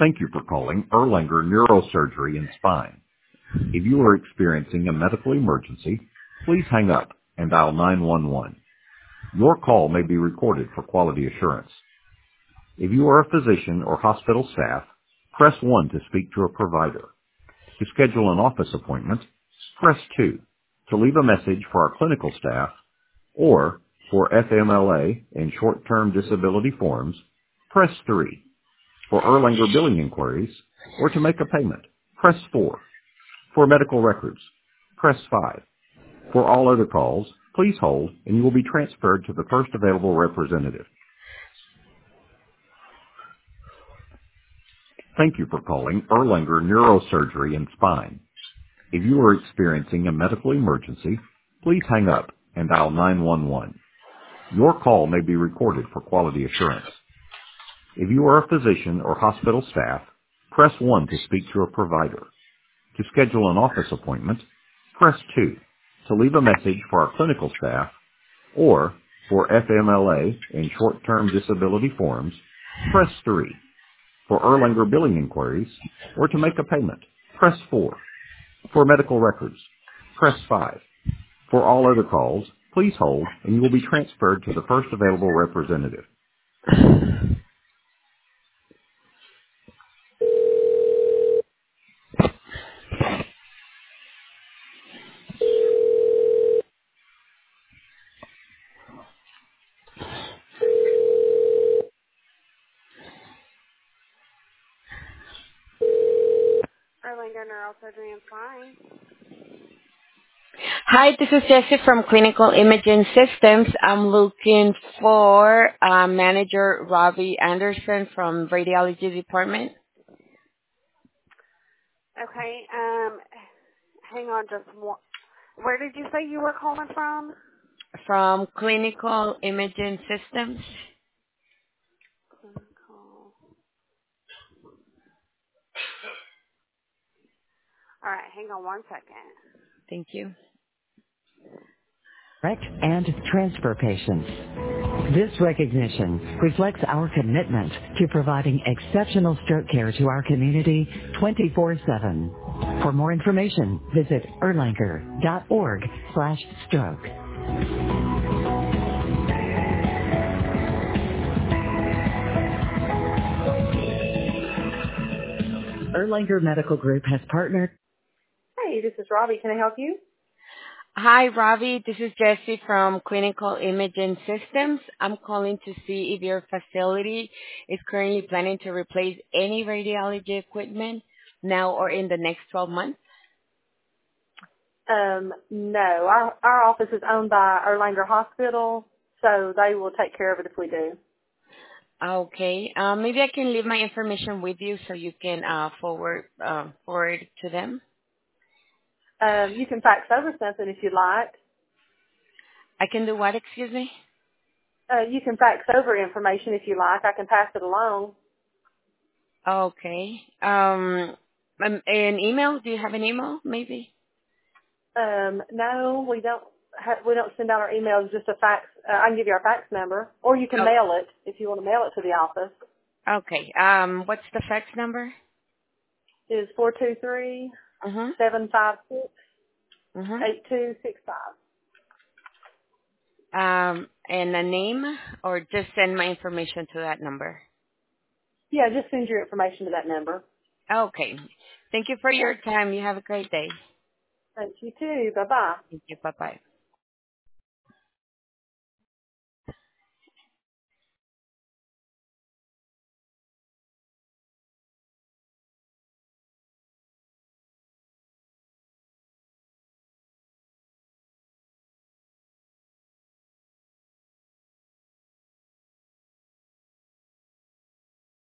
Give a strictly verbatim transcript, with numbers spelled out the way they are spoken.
Thank you for calling Erlanger Neurosurgery and Spine. If you are experiencing a medical emergency, please hang up and dial nine one one. Your call may be recorded for quality assurance. If you are a physician or hospital staff, press one to speak to a provider. To schedule an office appointment, press two. To leave a message for our clinical staff, or for F M L A and short-term disability forms, press three. For Erlanger billing inquiries, or to make a payment, press four. For medical records, press five. For all other calls, please hold and you will be transferred to the first available representative. Thank you for calling Erlanger Neurosurgery and Spine. If you are experiencing a medical emergency, please hang up and dial nine one one. Your call may be recorded for quality assurance. If you are a physician or hospital staff, press one to speak to a provider. To schedule an office appointment, press two. To leave a message for our clinical staff, or for F M L A and short-term disability forms, press three. For Erlanger billing inquiries, or to make a payment, press four. For medical records, press five. For all other calls, please hold and you will be transferred to the first available representative. Erlanger Neurosurgery and Spine. Hi, this is Jessie from Clinical Imaging Systems. I'm looking for uh, Manager Robbie Anderson from Radiology Department. Okay, um, hang on just one. Where did you say you were calling from? From Clinical Imaging Systems. Clinical. All right, hang on one second. Thank you. Direct and transfer patients. This recognition reflects our commitment to providing exceptional stroke care to our community twenty-four seven. For more information, visit erlanger.org slash stroke. Erlanger Medical Group has partnered. Hey, this is Robbie. Can I help you? Hi, Robbie. This is Jessie from Clinical Imaging Systems. I'm calling to see if your facility is currently planning to replace any radiology equipment now or in the next twelve months. Um, no, our our office is owned by Erlanger Hospital, so they will take care of it if we do. Okay. Um, maybe I can leave my information with you so you can uh, forward uh, forward to them. Um, you can fax over something if you'd like. I can do what? Excuse me. Uh, you can fax over information if you like. I can pass it along. Okay. Um, um, an email? Do you have an email? Maybe. Um, no, we don't. Ha- we don't send out our emails. Just a fax. Uh, I can give you our fax number, or you can Oh, mail it if you want to mail it to the office. okay. Um, what's the fax number? It is four two three Mhm. seven five six Mhm. eight two six five. Um, and a name, or just send my information to that number. Yeah, just send your information to that number. Okay. Thank you for your time. You have a great day. Thank you too. Bye bye. Thank you. Bye bye.